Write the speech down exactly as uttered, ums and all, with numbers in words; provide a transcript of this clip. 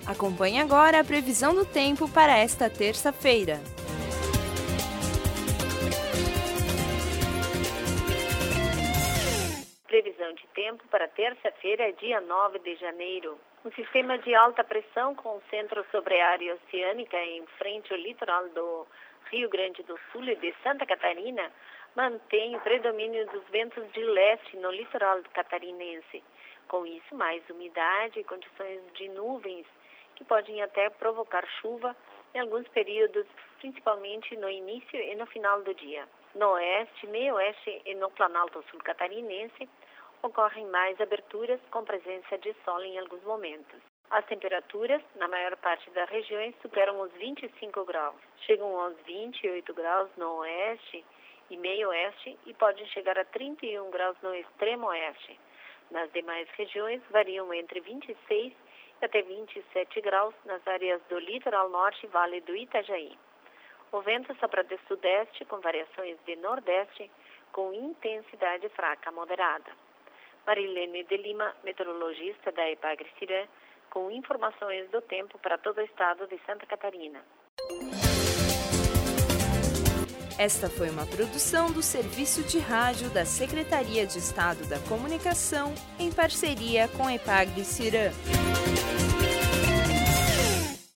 Acompanhe agora a previsão do tempo para esta terça-feira. Previsão de tempo para terça-feira, dia nove de janeiro. Um sistema de alta pressão com centro sobre a área oceânica em frente ao litoral do Rio Grande do Sul e de Santa Catarina mantém o predomínio dos ventos de leste no litoral catarinense. Com isso, mais umidade e condições de nuvens que podem até provocar chuva em alguns períodos, principalmente no início e no final do dia. No oeste, meio oeste e no Planalto Sul catarinense ocorrem mais aberturas com presença de sol em alguns momentos. As temperaturas, na maior parte das regiões, superam os vinte e cinco graus. Chegam aos vinte e oito graus no oeste e meio oeste e podem chegar a trinta e um graus no extremo oeste. Nas demais regiões, variam entre vinte e seis e até vinte e sete graus nas áreas do litoral norte e vale do Itajaí. O vento sopra de sudeste com variações de nordeste com intensidade fraca moderada. Marilene de Lima, meteorologista da Epagri-Cirã, com informações do tempo para todo o estado de Santa Catarina. Esta foi uma produção do Serviço de Rádio da Secretaria de Estado da Comunicação, em parceria com a Epagri-Cirã.